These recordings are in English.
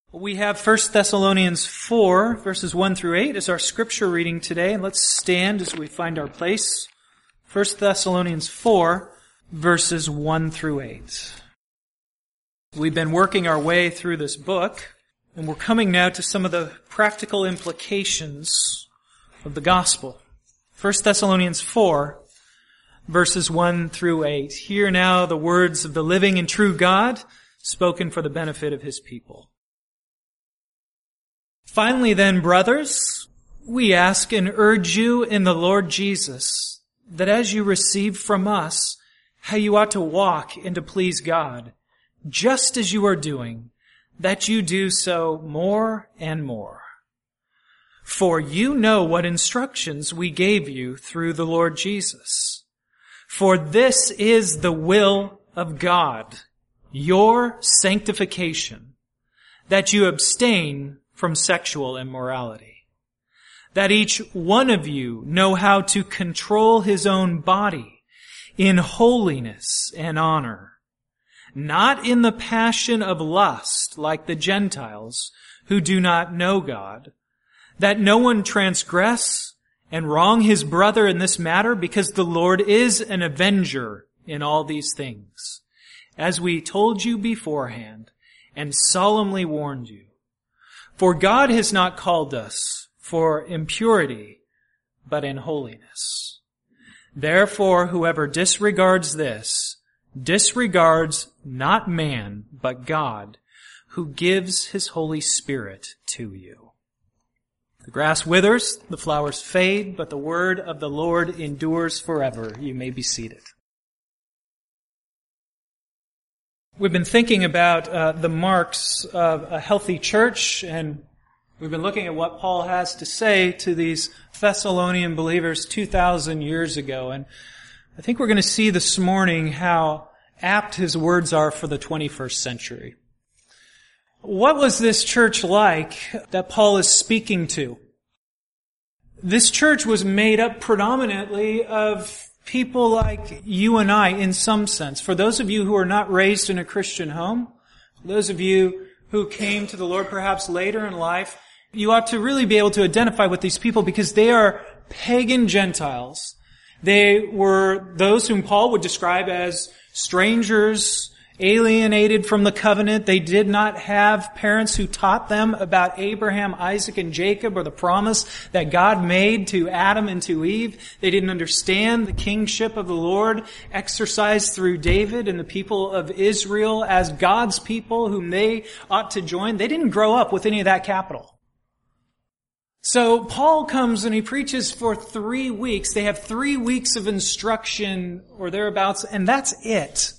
We have 1 Thessalonians 4, verses 1 through 8 as our scripture reading today. And let's stand as we find our place. 1 Thessalonians 4, verses 1 through 8. We've been working our way through this book, and we're coming now to some of the practical implications of the gospel. 1 Thessalonians 4, verses 1 through 8. Hear now the words of the living and true God, spoken for the benefit of His people. Finally then, brothers, we ask and urge you in the Lord Jesus, that as you receive from us how you ought to walk and to please God, just as you are doing, that you do so more and more. For you know what instructions we gave you through the Lord Jesus. For this is the will of God, your sanctification, that you abstain from sexual immorality, that each one of you know how to control his own body in holiness and honor, not in the passion of lust like the Gentiles who do not know God, that no one transgress and wrong his brother in this matter, because the Lord is an avenger in all these things, as we told you beforehand and solemnly warned you. For God has not called us for impurity, but in holiness. Therefore, whoever disregards this, disregards not man, but God, who gives His Holy Spirit to you. The grass withers, the flowers fade, but the word of the Lord endures forever. You may be seated. We've been thinking about the marks of a healthy church, and we've been looking at what Paul has to say to these Thessalonian believers 2,000 years ago. And I think we're going to see this morning how apt his words are for the 21st century. What was this church like that Paul is speaking to? This church was made up predominantly of people like you and I, in some sense. For those of you who are not raised in a Christian home, those of you who came to the Lord perhaps later in life, you ought to really be able to identify with these people because they are pagan Gentiles. They were those whom Paul would describe as strangers, alienated from the covenant. They did not have parents who taught them about Abraham, Isaac, and Jacob, or the promise that God made to Adam and to Eve. They didn't understand the kingship of the Lord exercised through David and the people of Israel as God's people whom they ought to join. They didn't grow up with any of that capital. So Paul comes and he preaches for 3 weeks. They have 3 weeks of instruction or thereabouts, and that's it.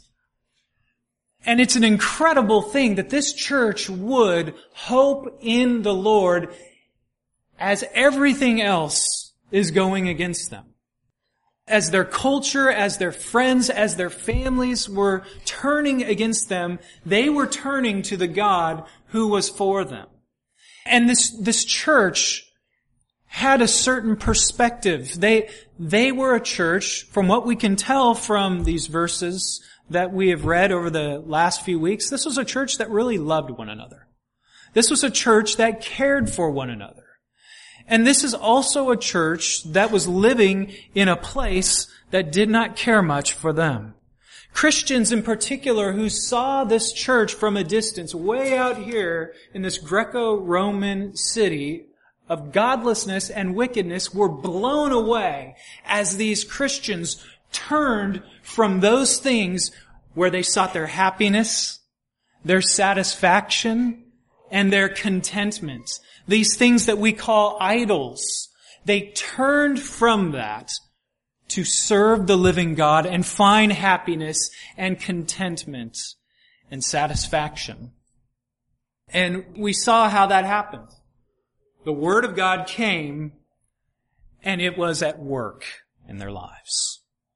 And it's an incredible thing that this church would hope in the Lord as everything else is going against them. As their culture, as their friends, as their families were turning against them, they were turning to the God who was for them. And this church had a certain perspective. They were a church, from what we can tell from these verses that we have read over the last few weeks, this was a church that really loved one another. This was a church that cared for one another. And this is also a church that was living in a place that did not care much for them. Christians in particular who saw this church from a distance, way out here in this Greco-Roman city of godlessness and wickedness, were blown away as these Christians turned from those things where they sought their happiness, their satisfaction, and their contentment. These things that we call idols. They turned from that to serve the living God and find happiness and contentment and satisfaction. And we saw how that happened. The Word of God came, and it was at work in their lives.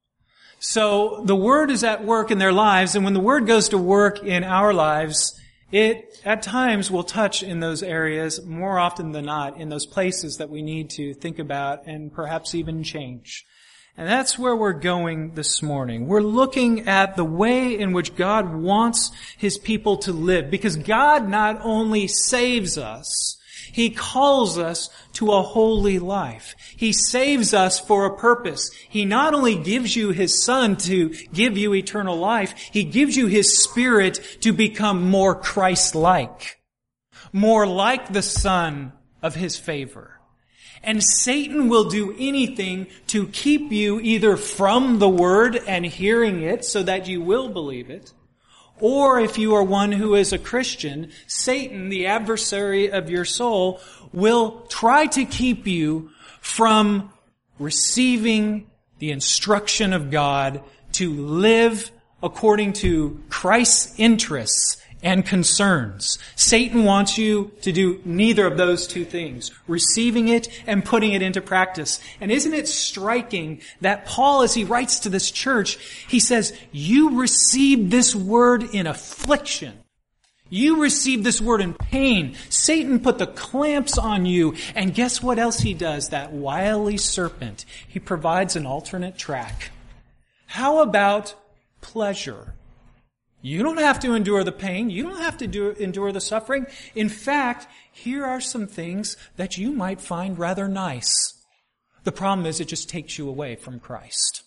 So the Word is at work in their lives, and when the Word goes to work in our lives, it at times will touch in those areas, more often than not, in those places that we need to think about and perhaps even change. And that's where we're going this morning. We're looking at the way in which God wants His people to live. Because God not only saves us, He calls us to a holy life. He saves us for a purpose. He not only gives you His Son to give you eternal life, He gives you His Spirit to become more Christ-like. More like the Son of His favor. And Satan will do anything to keep you either from the Word and hearing it so that you will believe it, or if you are one who is a Christian, Satan, the adversary of your soul, will try to keep you from receiving the instruction of God to live according to Christ's interests and concerns. Satan wants you to do neither of those two things, receiving it and putting it into practice. And isn't it striking that Paul, as he writes to this church, he says, you received this word in affliction. You received this word in pain. Satan put the clamps on you. And guess what else he does? That wily serpent. He provides an alternate track. How about pleasure? You don't have to endure the pain. You don't have to endure the suffering. In fact, here are some things that you might find rather nice. The problem is it just takes you away from Christ.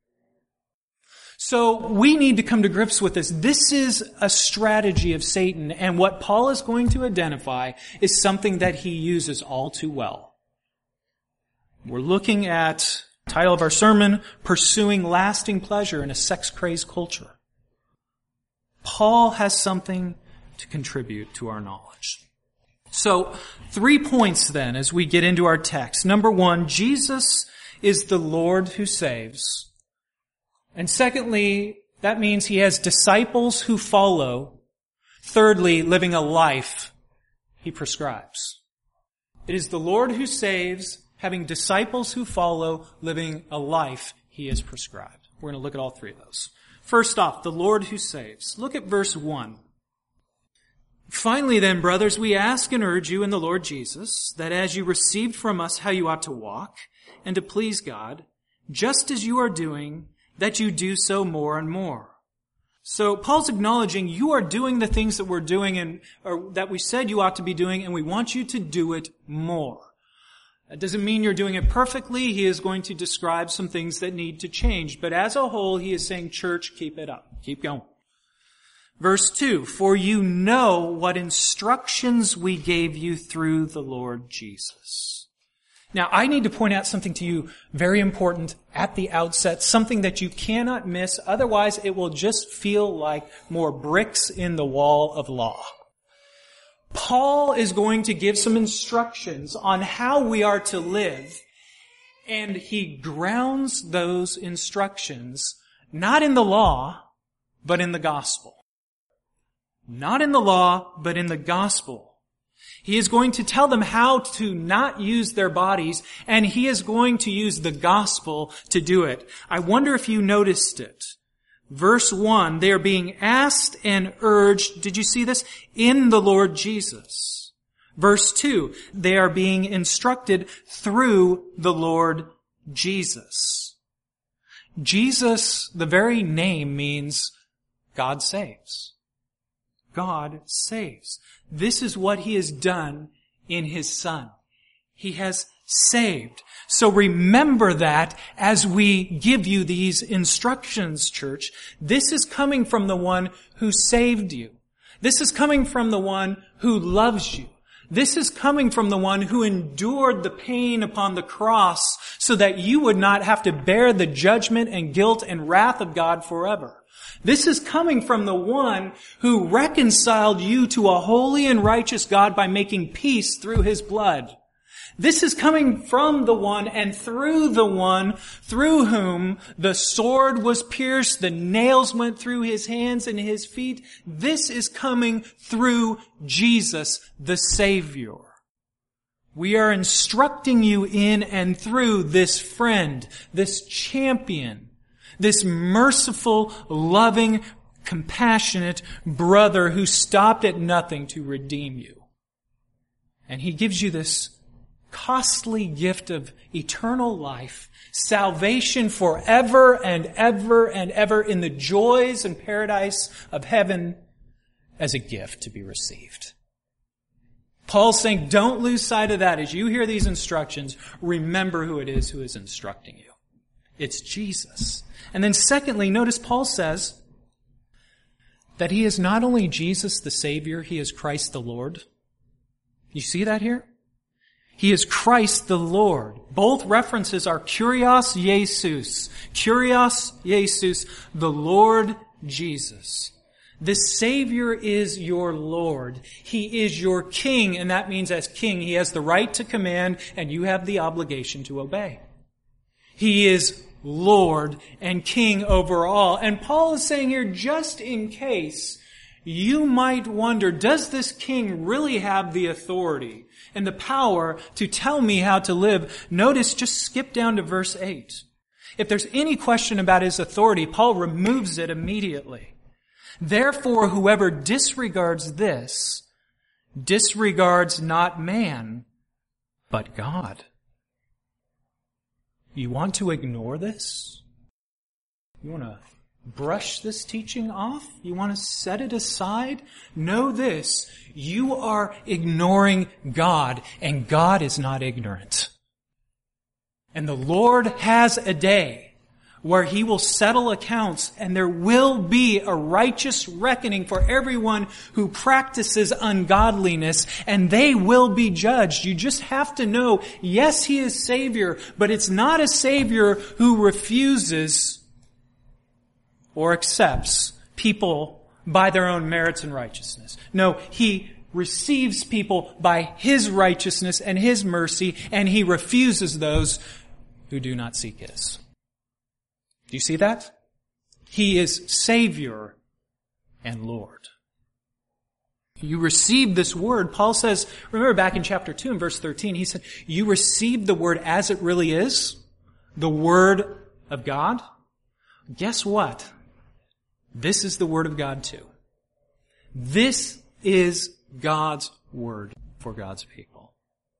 So we need to come to grips with this. This is a strategy of Satan, and what Paul is going to identify is something that he uses all too well. We're looking at the title of our sermon, Pursuing Lasting Pleasure in a Sex-Crazed Culture. Paul has something to contribute to our knowledge. So, 3 points then as we get into our text. Number 1, Jesus is the Lord who saves. And secondly, that means He has disciples who follow. Thirdly, living a life He prescribes. It is the Lord who saves, having disciples who follow, living a life He has prescribed. We're going to look at all 3 of those. First off, the Lord who saves. Look at verse 1. Finally then, brothers, we ask and urge you in the Lord Jesus, that as you received from us how you ought to walk, and to please God, just as you are doing, that you do so more and more. So Paul's acknowledging you are doing the things that we're doing or that we said you ought to be doing, and we want you to do it more. That doesn't mean you're doing it perfectly. He is going to describe some things that need to change. But as a whole, he is saying, church, keep it up. Keep going. Verse 2, for you know what instructions we gave you through the Lord Jesus. Now, I need to point out something to you very important at the outset, something that you cannot miss. Otherwise, it will just feel like more bricks in the wall of law. Paul is going to give some instructions on how we are to live, and he grounds those instructions not in the law, but in the gospel. Not in the law, but in the gospel. He is going to tell them how to not use their bodies, and he is going to use the gospel to do it. I wonder if you noticed it. Verse 1, they are being asked and urged, did you see this? In the Lord Jesus. Verse 2, they are being instructed through the Lord Jesus. Jesus, the very name means God saves. God saves. This is what He has done in His Son. He has saved. So remember that as we give you these instructions, church. This is coming from the one who saved you. This is coming from the one who loves you. This is coming from the one who endured the pain upon the cross so that you would not have to bear the judgment and guilt and wrath of God forever. This is coming from the one who reconciled you to a holy and righteous God by making peace through His blood. This is coming from the one and through the one through whom the sword was pierced, the nails went through His hands and His feet. This is coming through Jesus, the Savior. We are instructing you in and through this friend, this champion, this merciful, loving, compassionate brother who stopped at nothing to redeem you. And He gives you this costly gift of eternal life, salvation forever and ever and ever in the joys and paradise of heaven as a gift to be received. Paul's saying, don't lose sight of that. As you hear these instructions, remember who it is who is instructing you. It's Jesus. And then secondly, notice Paul says that he is not only Jesus the Savior, he is Christ the Lord. You see that here? He is Christ the Lord. Both references are Kyrios Jesus. Kyrios Jesus, the Lord Jesus. The Savior is your Lord. He is your King, and that means as King, He has the right to command, and you have the obligation to obey. He is Lord and King over all. And Paul is saying here, just in case you might wonder, does this King really have the authority and the power to tell me how to live? Notice, just skip down to verse 8. If there's any question about His authority, Paul removes it immediately. Therefore, whoever disregards this, disregards not man, but God. You want to ignore this? You want to brush this teaching off? You want to set it aside? Know this, you are ignoring God, and God is not ignorant. And the Lord has a day where He will settle accounts, and there will be a righteous reckoning for everyone who practices ungodliness, and they will be judged. You just have to know, yes, He is Savior, but it's not a Savior who refuses or accepts people by their own merits and righteousness. No, He receives people by His righteousness and His mercy, and He refuses those who do not seek His. Do you see that? He is Savior and Lord. You received this word. Paul says, remember back in chapter 2 and verse 13, he said, you received the word as it really is, the word of God. Guess what? This is the word of God too. This is God's word for God's people.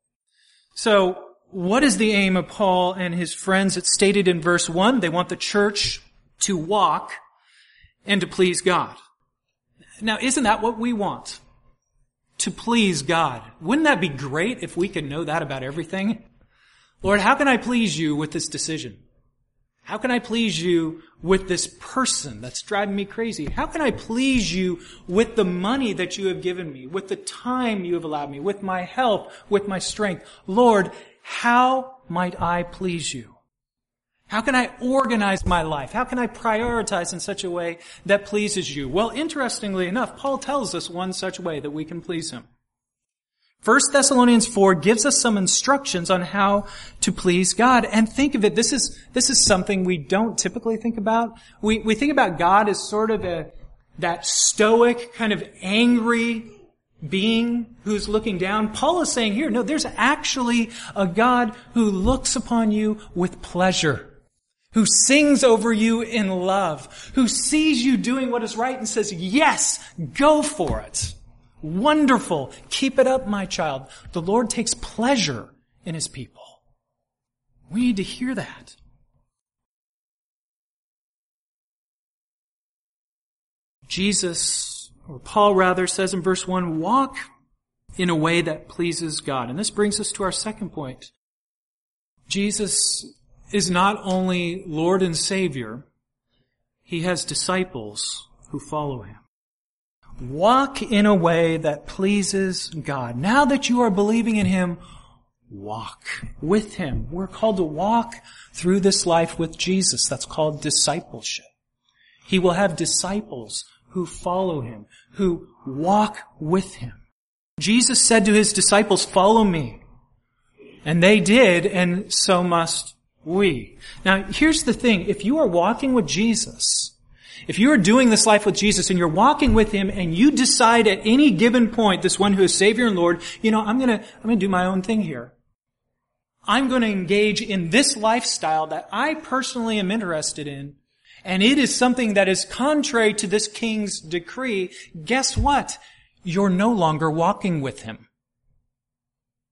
So, what is the aim of Paul and his friends? It's stated in verse 1. They want the church to walk and to please God. Now, isn't that what we want? To please God. Wouldn't that be great if we could know that about everything? Lord, how can I please you with this decision? How can I please you with this person that's driving me crazy? How can I please you with the money that you have given me, with the time you have allowed me, with my health, with my strength? Lord, how might I please you? How can I organize my life? How can I prioritize in such a way that pleases you? Well, interestingly enough, Paul tells us one such way that we can please Him. 1 Thessalonians 4 gives us some instructions on how to please God. And think of it, this is something we don't typically think about. We think about God as sort of that stoic, kind of angry being who's looking down. Paul is saying here, no, there's actually a God who looks upon you with pleasure, who sings over you in love, who sees you doing what is right and says, yes, go for it. Wonderful. Keep it up, my child. The Lord takes pleasure in His people. We need to hear that. Paul rather says in verse 1, walk in a way that pleases God. And this brings us to our second point. Jesus is not only Lord and Savior, He has disciples who follow Him. Walk in a way that pleases God. Now that you are believing in Him, walk with Him. We're called to walk through this life with Jesus. That's called discipleship. He will have disciples who follow Him, who walk with Him. Jesus said to His disciples, follow me. And they did, and so must we. Now, here's the thing. If you are walking with Jesus, if you are doing this life with Jesus and you're walking with Him and you decide at any given point, this one who is Savior and Lord, I'm going to do my own thing here. I'm going to engage in this lifestyle that I personally am interested in, and it is something that is contrary to this King's decree. Guess what? You're no longer walking with Him.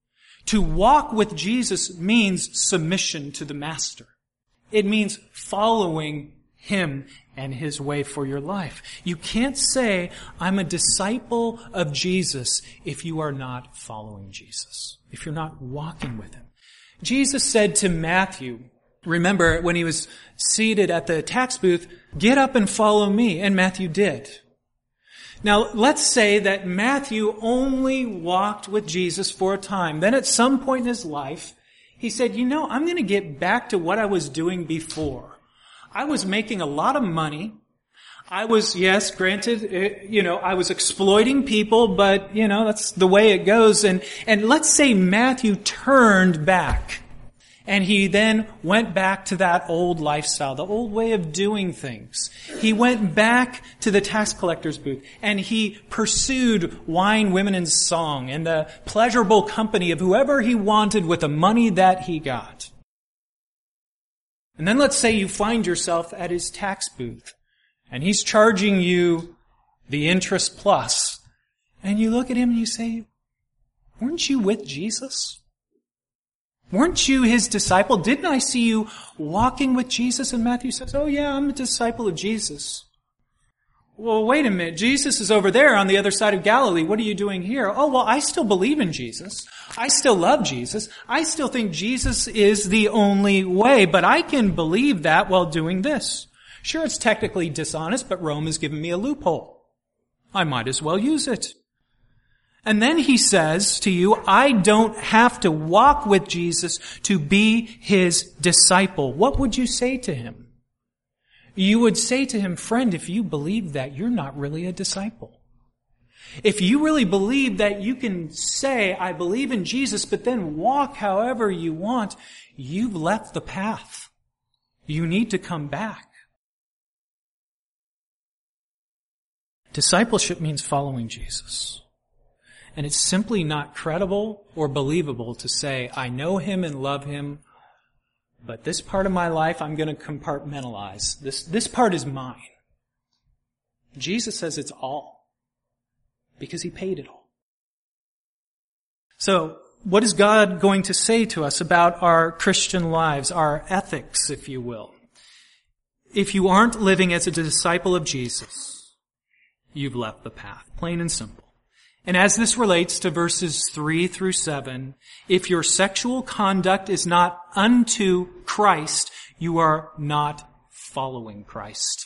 To walk with Jesus means submission to the Master. It means following Him and His way for your life. You can't say, I'm a disciple of Jesus, if you are not following Jesus, if you're not walking with Him. Jesus said to Matthew, remember when he was seated at the tax booth, get up and follow me, and Matthew did. Now, let's say that Matthew only walked with Jesus for a time. Then at some point in his life, he said, I'm going to get back to what I was doing before. I was making a lot of money. I was, yes, granted, I was exploiting people, but, that's the way it goes. And let's say Matthew turned back. And he then went back to that old lifestyle, the old way of doing things. He went back to the tax collector's booth, and he pursued wine, women, and song, and the pleasurable company of whoever he wanted with the money that he got. And then let's say you find yourself at his tax booth, and he's charging you the interest plus. And you look at him and you say, weren't you with Jesus? Weren't you His disciple? Didn't I see you walking with Jesus? And Matthew says, oh yeah, I'm a disciple of Jesus. Well, wait a minute. Jesus is over there on the other side of Galilee. What are you doing here? Oh, well, I still believe in Jesus. I still love Jesus. I still think Jesus is the only way, but I can believe that while doing this. Sure, it's technically dishonest, but Rome has given me a loophole. I might as well use it. And then he says to you, I don't have to walk with Jesus to be His disciple. What would you say to him? You would say to him, friend, if you believe that, you're not really a disciple. If you really believe that you can say, I believe in Jesus, but then walk however you want, you've left the path. You need to come back. Discipleship means following Jesus. And it's simply not credible or believable to say, I know Him and love Him, but this part of my life I'm going to compartmentalize. This part is mine. Jesus says it's all, because He paid it all. So, what is God going to say to us about our Christian lives, our ethics, if you will? If you aren't living as a disciple of Jesus, you've left the path, plain and simple. And as this relates to verses 3 through 7, if your sexual conduct is not unto Christ, you are not following Christ.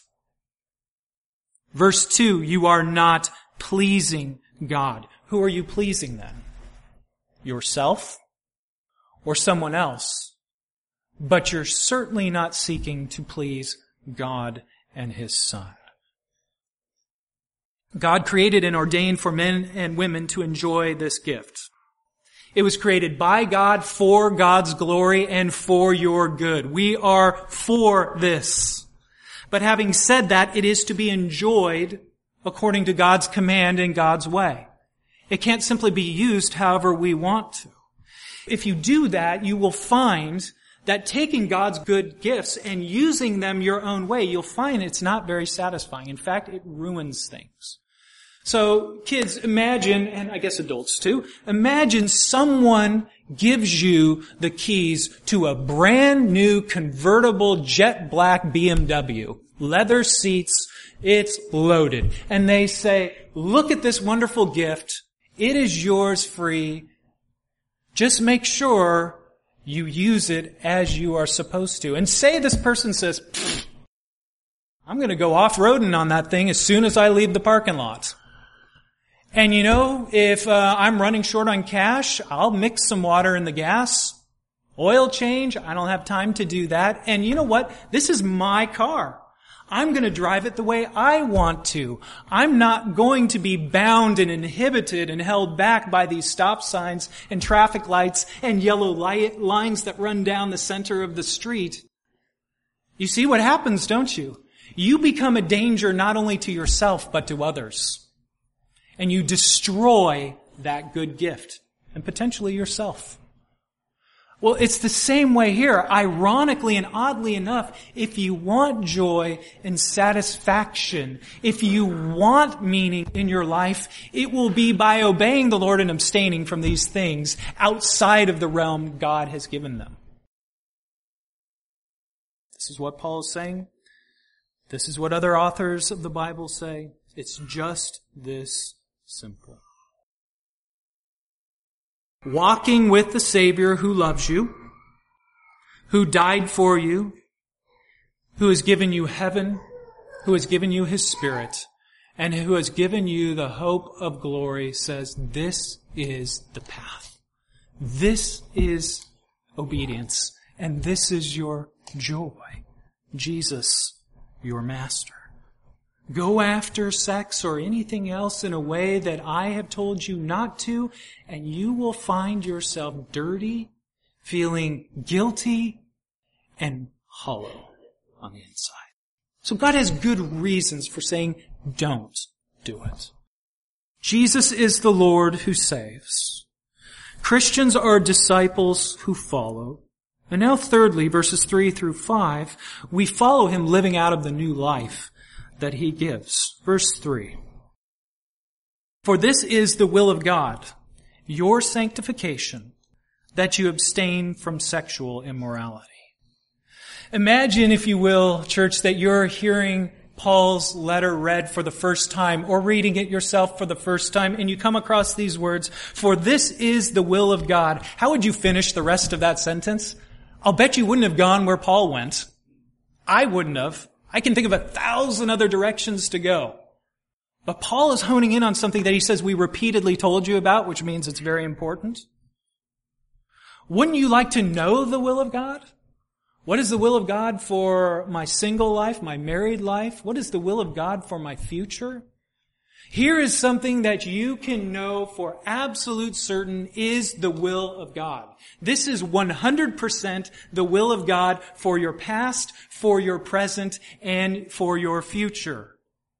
Verse 2, you are not pleasing God. Who are you pleasing then? Yourself or someone else? But you're certainly not seeking to please God and His Son. God created and ordained for men and women to enjoy this gift. It was created by God for God's glory and for your good. We are for this. But having said that, it is to be enjoyed according to God's command and God's way. It can't simply be used however we want to. If you do that, you will find that taking God's good gifts and using them your own way, you'll find it's not very satisfying. In fact, it ruins things. So, kids, imagine, and I guess adults too, imagine someone gives you the keys to a brand new convertible jet black BMW, leather seats, it's loaded. And they say, look at this wonderful gift. It is yours free. Just make sure you use it as you are supposed to. And say this person says, I'm going to go off-roading on that thing as soon as I leave the parking lot. And if I'm running short on cash, I'll mix some water in the gas. Oil change, I don't have time to do that. And you know what? This is my car. I'm going to drive it the way I want to. I'm not going to be bound and inhibited and held back by these stop signs and traffic lights and yellow lines that run down the center of the street. You see what happens, don't you? You become a danger not only to yourself, but to others. And you destroy that good gift, and potentially yourself. Well, it's the same way here. Ironically and oddly enough, if you want joy and satisfaction, if you want meaning in your life, it will be by obeying the Lord and abstaining from these things outside of the realm God has given them. This is what Paul is saying. This is what other authors of the Bible say. It's just this simple. Walking with the Savior who loves you, who died for you, who has given you heaven, who has given you His Spirit, and who has given you the hope of glory, says this is the path. This is obedience, and this is your joy. Jesus, your Master. Go after sex or anything else in a way that I have told you not to, and you will find yourself dirty, feeling guilty, and hollow on the inside. So God has good reasons for saying, don't do it. Jesus is the Lord who saves. Christians are disciples who follow. And now thirdly, verses 3 through 5, we follow Him living out of the new life that He gives. Verse 3. For this is the will of God, your sanctification, that you abstain from sexual immorality. Imagine, if you will, church, that you're hearing Paul's letter read for the first time or reading it yourself for the first time, and you come across these words, for this is the will of God. How would you finish the rest of that sentence? I'll bet you wouldn't have gone where Paul went. I wouldn't have. I can think of 1,000 other directions to go. But Paul is honing in on something that he says we repeatedly told you about, which means it's very important. Wouldn't you like to know the will of God? What is the will of God for my single life, my married life? What is the will of God for my future? Here is something that you can know for absolute certain is the will of God. This is 100% the will of God for your past, for your present, and for your future.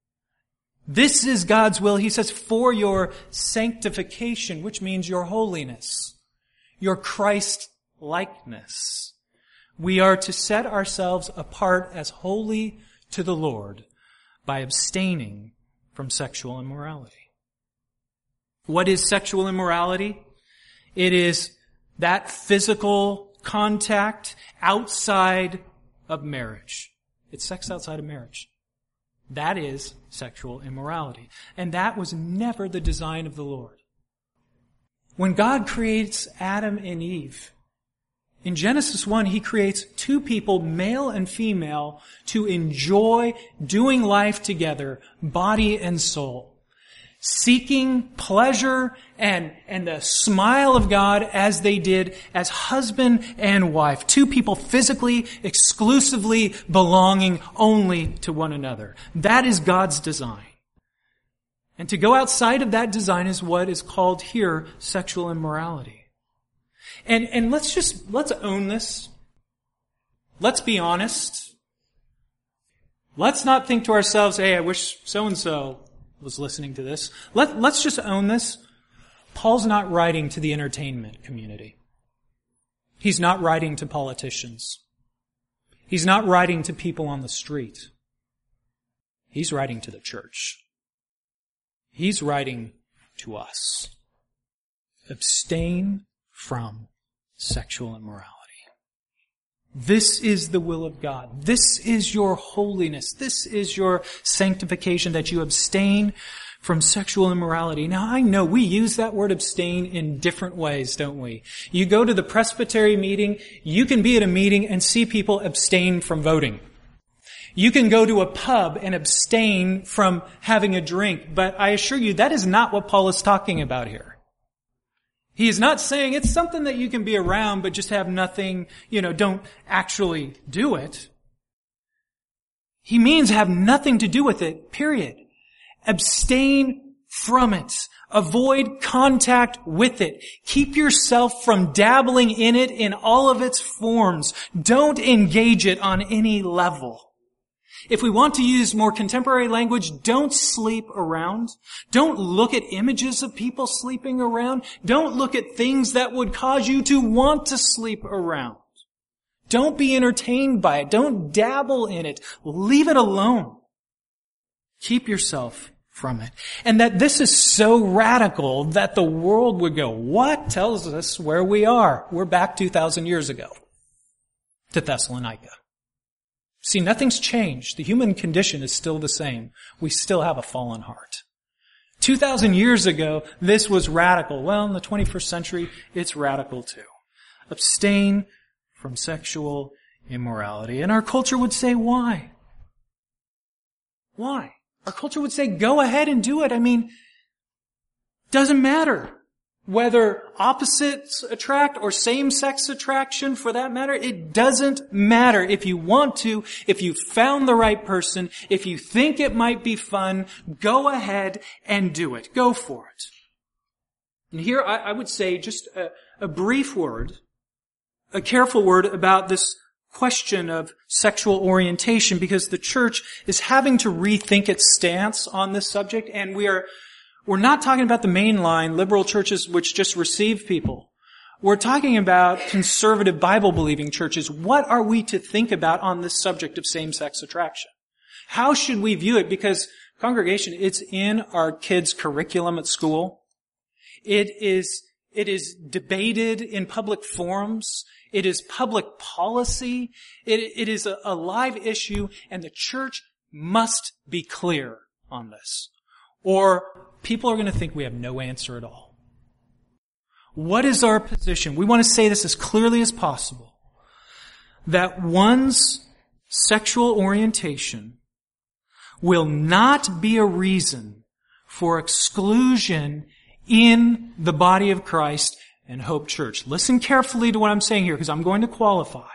This is God's will, he says, for your sanctification, which means your holiness, your Christ-likeness. We are to set ourselves apart as holy to the Lord by abstaining from sexual immorality. What is sexual immorality? It is that physical contact outside of marriage. It's sex outside of marriage. That is sexual immorality. And that was never the design of the Lord. When God creates Adam and Eve, in Genesis 1, He creates two people, male and female, to enjoy doing life together, body and soul, seeking pleasure and the smile of God as they did as husband and wife. Two people physically, exclusively belonging only to one another. That is God's design. And to go outside of that design is what is called here sexual immorality. And let's own this. Let's be honest. Let's not think to ourselves, hey, I wish so-and-so was listening to this. Let's just own this. Paul's not writing to the entertainment community. He's not writing to politicians. He's not writing to people on the street. He's writing to the church. He's writing to us. Abstain from sexual immorality. This is the will of God. This is your holiness. This is your sanctification, that you abstain from sexual immorality. Now, I know we use that word abstain in different ways, don't we? You go to the presbytery meeting, you can be at a meeting and see people abstain from voting. You can go to a pub and abstain from having a drink, but I assure you that is not what Paul is talking about here. He is not saying it's something that you can be around but just have nothing, don't actually do it. He means have nothing to do with it, period. Abstain from it. Avoid contact with it. Keep yourself from dabbling in it in all of its forms. Don't engage it on any level. If we want to use more contemporary language, don't sleep around. Don't look at images of people sleeping around. Don't look at things that would cause you to want to sleep around. Don't be entertained by it. Don't dabble in it. Leave it alone. Keep yourself from it. And that this is so radical that the world would go, what? Tells us where we are. We're back 2,000 years ago to Thessalonica. See, nothing's changed. The human condition is still the same. We still have a fallen heart. 2,000 years ago, this was radical. Well, in the 21st century, it's radical too. Abstain from sexual immorality. And our culture would say, why? Why? Our culture would say, go ahead and do it. I mean, doesn't matter whether opposites attract or same-sex attraction for that matter. It doesn't matter. If you want to, if you found the right person, if you think it might be fun, go ahead and do it. Go for it. And here I would say just a brief word, a careful word about this question of sexual orientation, because the church is having to rethink its stance on this subject, and we're not talking about the mainline liberal churches which just receive people. We're talking about conservative Bible-believing churches. What are we to think about on this subject of same-sex attraction? How should we view it? Because, congregation, it's in our kids' curriculum at school. It is debated in public forums. It is public policy. It is a live issue, and the church must be clear on this. Or people are going to think we have no answer at all. What is our position? We want to say this as clearly as possible. That one's sexual orientation will not be a reason for exclusion in the body of Christ and Hope Church. Listen carefully to what I'm saying here, because I'm going to qualify.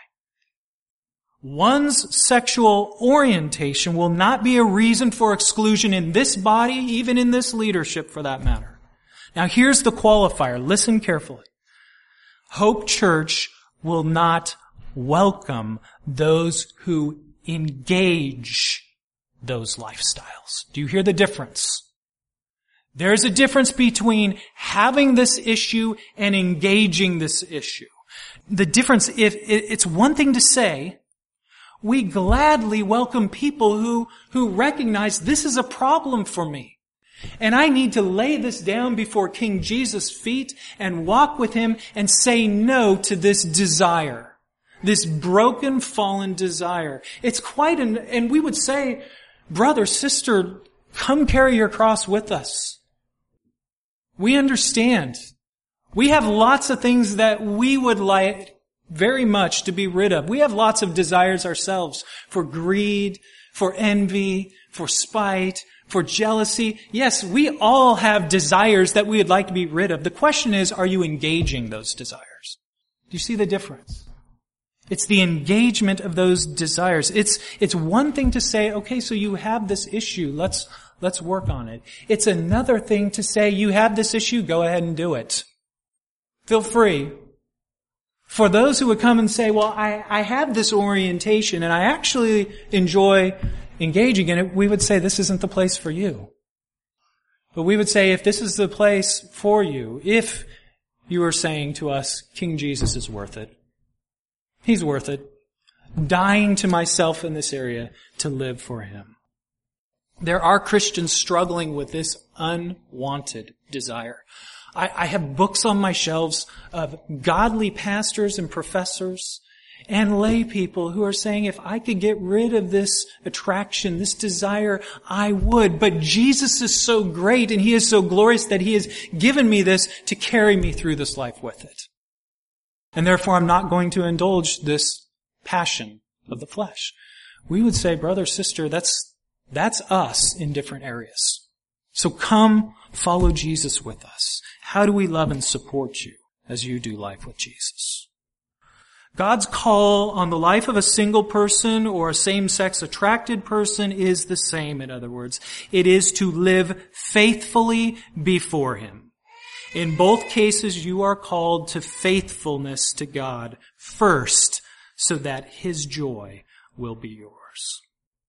One's sexual orientation will not be a reason for exclusion in this body, even in this leadership for that matter. Now here's the qualifier. Listen carefully. Hope Church will not welcome those who engage those lifestyles. Do you hear the difference? There's a difference between having this issue and engaging this issue. The difference, if it's one thing to say, we gladly welcome people who recognize this is a problem for me. And I need to lay this down before King Jesus' feet and walk with Him and say no to this desire. This broken, fallen desire. It's quite and we would say, brother, sister, come carry your cross with us. We understand. We have lots of things that we would like very much to be rid of. We have lots of desires ourselves for greed, for envy, for spite, for jealousy. Yes, we all have desires that we would like to be rid of. The question is, are you engaging those desires? Do you see the difference? It's the engagement of those desires. It's one thing to say, okay, so you have this issue. Let's work on it. It's another thing to say, you have this issue, go ahead and do it. Feel free. For those who would come and say, well, I have this orientation and I actually enjoy engaging in it, we would say this isn't the place for you. But we would say if this is the place for you, if you are saying to us, King Jesus is worth it. He's worth it. Dying to myself in this area to live for Him. There are Christians struggling with this unwanted desire. I have books on my shelves of godly pastors and professors and lay people who are saying, if I could get rid of this attraction, this desire, I would. But Jesus is so great and He is so glorious that He has given me this to carry me through this life with it. And therefore I'm not going to indulge this passion of the flesh. We would say, brother, sister, that's us in different areas. So come follow Jesus with us. How do we love and support you as you do life with Jesus? God's call on the life of a single person or a same-sex attracted person is the same, in other words. It is to live faithfully before Him. In both cases, you are called to faithfulness to God first, so that His joy will be yours.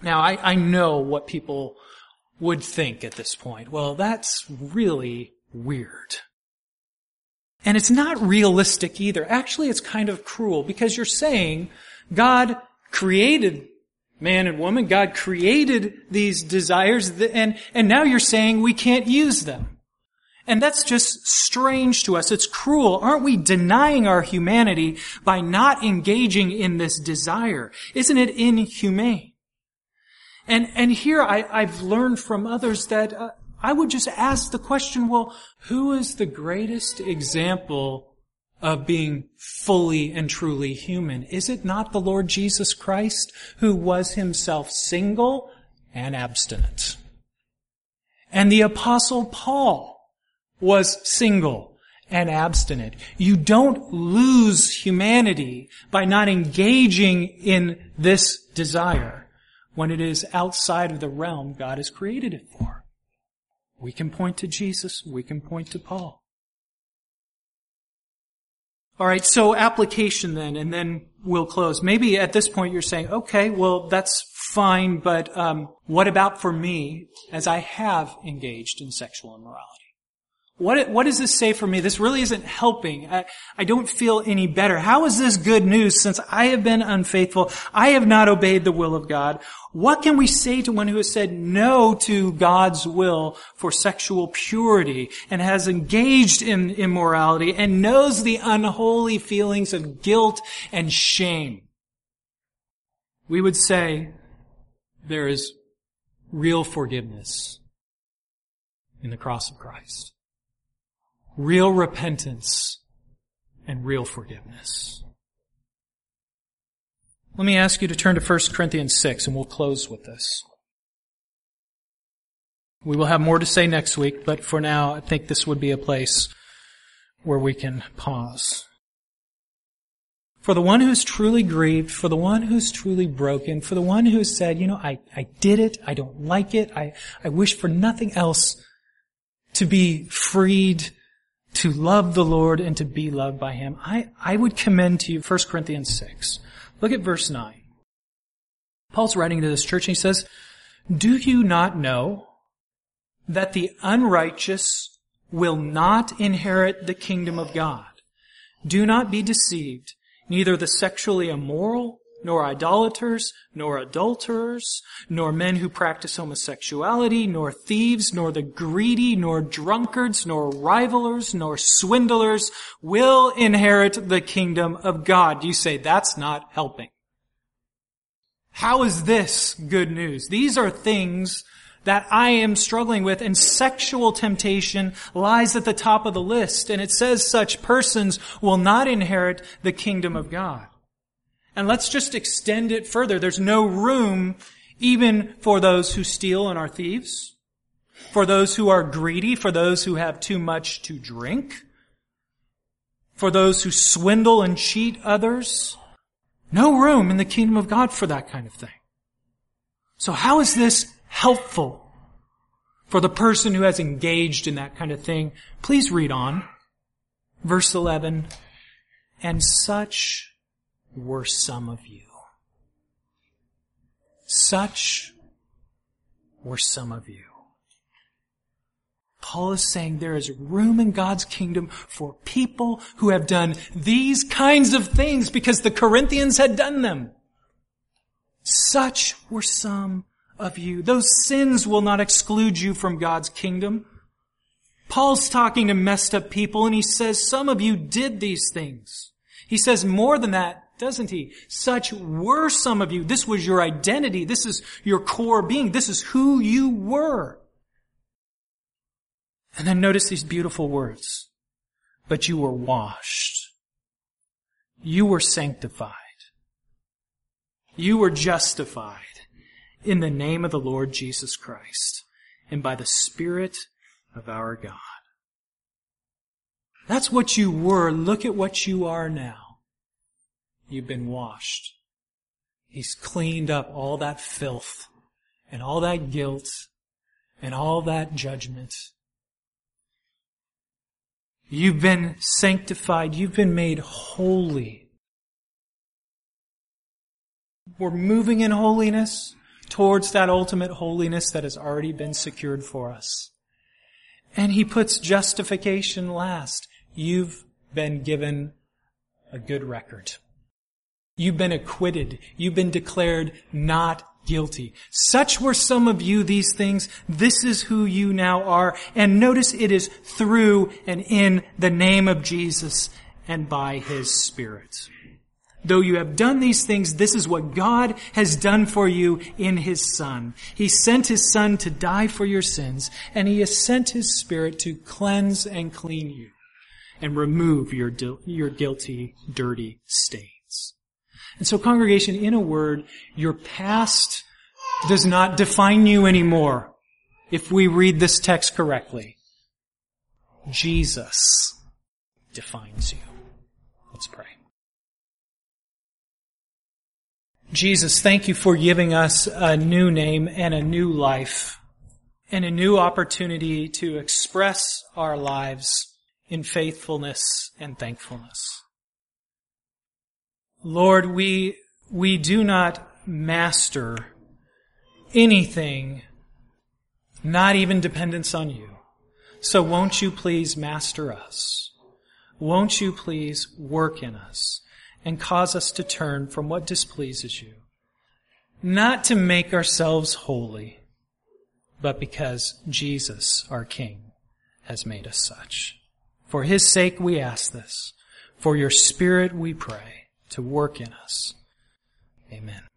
Now, I know what people would think at this point. Well, that's really weird. And it's not realistic either. Actually, it's kind of cruel because you're saying God created man and woman. God created these desires and now you're saying we can't use them. And that's just strange to us. It's cruel. Aren't we denying our humanity by not engaging in this desire? Isn't it inhumane? And here I've learned from others that I would just ask the question, well, who is the greatest example of being fully and truly human? Is it not the Lord Jesus Christ, who was himself single and abstinent? And the Apostle Paul was single and abstinent. You don't lose humanity by not engaging in this desire when it is outside of the realm God has created it for. We can point to Jesus. We can point to Paul. All right, so application then, and then we'll close. Maybe at this point you're saying, okay, well, that's fine, but what about for me as I have engaged in sexual immorality? What does this say for me? This really isn't helping. I don't feel any better. How is this good news since I have been unfaithful? I have not obeyed the will of God. What can we say to one who has said no to God's will for sexual purity and has engaged in immorality and knows the unholy feelings of guilt and shame? We would say there is real forgiveness in the cross of Christ. Real repentance and real forgiveness. Let me ask you to turn to 1 Corinthians 6 and we'll close with this. We will have more to say next week, but for now I think this would be a place where we can pause. For the one who's truly grieved, for the one who's truly broken, for the one who has said, I did it, I don't like it, I wish for nothing else to be freed to love the Lord and to be loved by Him, I would commend to you 1 Corinthians 6. Look at verse 9. Paul's writing to this church and he says, "Do you not know that the unrighteous will not inherit the kingdom of God? Do not be deceived. Neither the sexually immoral, nor idolaters, nor adulterers, nor men who practice homosexuality, nor thieves, nor the greedy, nor drunkards, nor rivalers, nor swindlers will inherit the kingdom of God." You say, that's not helping. How is this good news? These are things that I am struggling with, and sexual temptation lies at the top of the list, and it says such persons will not inherit the kingdom of God. And let's just extend it further. There's no room even for those who steal and are thieves, for those who are greedy, for those who have too much to drink, for those who swindle and cheat others. No room in the kingdom of God for that kind of thing. So how is this helpful for the person who has engaged in that kind of thing? Please read on. Verse 11, "And such were some of you." Such were some of you. Paul is saying there is room in God's kingdom for people who have done these kinds of things because the Corinthians had done them. Such were some of you. Those sins will not exclude you from God's kingdom. Paul's talking to messed up people and he says some of you did these things. He says more than that, doesn't he? Such were some of you. This was your identity. This is your core being. This is who you were. And then notice these beautiful words. But you were washed. You were sanctified. You were justified in the name of the Lord Jesus Christ and by the Spirit of our God. That's what you were. Look at what you are now. You've been washed. He's cleaned up all that filth and all that guilt and all that judgment. You've been sanctified. You've been made holy. We're moving in holiness towards that ultimate holiness that has already been secured for us. And he puts justification last. You've been given a good record. You've been acquitted. You've been declared not guilty. Such were some of you, these things. This is who you now are. And notice it is through and in the name of Jesus and by His Spirit. Though you have done these things, this is what God has done for you in His Son. He sent His Son to die for your sins, and He has sent His Spirit to cleanse and clean you and remove your guilty, dirty stains. And so, congregation, in a word, your past does not define you anymore if we read this text correctly. Jesus defines you. Let's pray. Jesus, thank you for giving us a new name and a new life and a new opportunity to express our lives in faithfulness and thankfulness. Lord, we do not master anything, not even dependence on you. So won't you please master us? Won't you please work in us and cause us to turn from what displeases you? Not to make ourselves holy, but because Jesus, our King, has made us such. For His sake we ask this. For your Spirit we pray to work in us. Amen.